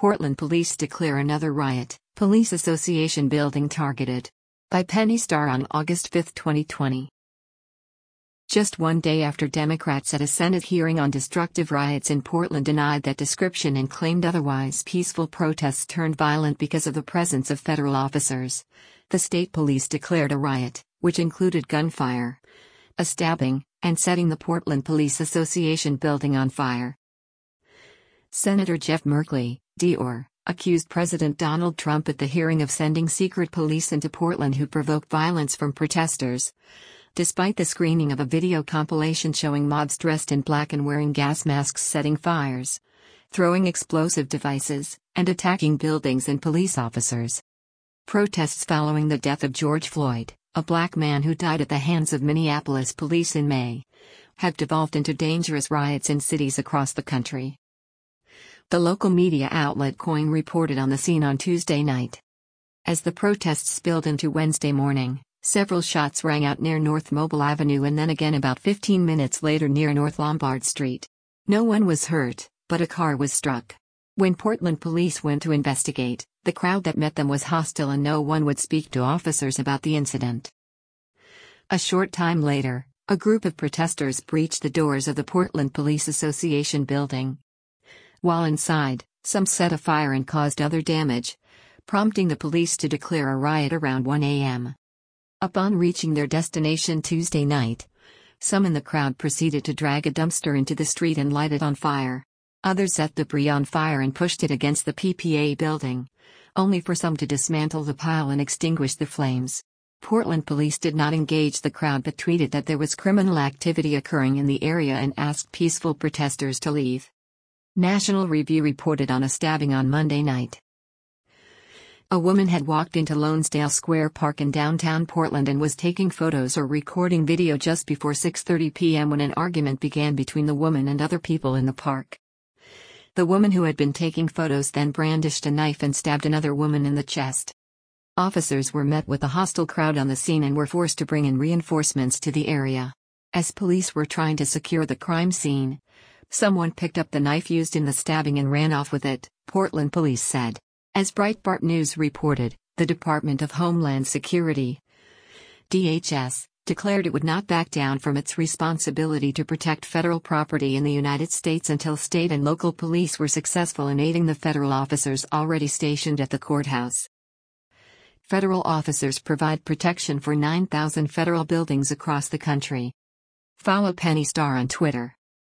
Portland police declare another riot, police association building targeted. By Penny Starr on August 5, 2020. Just one day after Democrats at a Senate hearing on destructive riots in Portland denied that description and claimed otherwise peaceful protests turned violent because of the presence of federal officers, the state police declared a riot, which included gunfire, a stabbing, and setting the Portland Police Association building on fire. Senator Jeff Merkley, D.R., accused President Donald Trump at the hearing of sending secret police into Portland who provoked violence from protesters, despite the screening of a video compilation showing mobs dressed in black and wearing gas masks setting fires, throwing explosive devices, and attacking buildings and police officers. Protests following the death of George Floyd, a black man who died at the hands of Minneapolis police in May, have devolved into dangerous riots in cities across the country. The local media outlet KOIN reported on the scene on Tuesday night. As the protests spilled into Wednesday morning, several shots rang out near North Mobile Avenue and then again about 15 minutes later near North Lombard Street. No one was hurt, but a car was struck. When Portland police went to investigate, the crowd that met them was hostile and no one would speak to officers about the incident. A short time later, a group of protesters breached the doors of the Portland Police Association building. While inside, some set a fire and caused other damage, prompting the police to declare a riot around 1 a.m. Upon reaching their destination Tuesday night, some in the crowd proceeded to drag a dumpster into the street and light it on fire. Others set debris on fire and pushed it against the PPA building, only for some to dismantle the pile and extinguish the flames. Portland police did not engage the crowd but tweeted that there was criminal activity occurring in the area and asked peaceful protesters to leave. National Review reported on a stabbing on Monday night. A woman had walked into Lonesdale Square Park in downtown Portland and was taking photos or recording video just before 6:30 p.m. when an argument began between the woman and other people in the park. The woman who had been taking photos then brandished a knife and stabbed another woman in the chest. Officers were met with a hostile crowd on the scene and were forced to bring in reinforcements to the area. As police were trying to secure the crime scene, someone picked up the knife used in the stabbing and ran off with it, Portland police said. As Breitbart News reported, the Department of Homeland Security, DHS, declared it would not back down from its responsibility to protect federal property in the United States until state and local police were successful in aiding the federal officers already stationed at the courthouse. Federal officers provide protection for 9,000 federal buildings across the country. Follow Penny Starr on Twitter.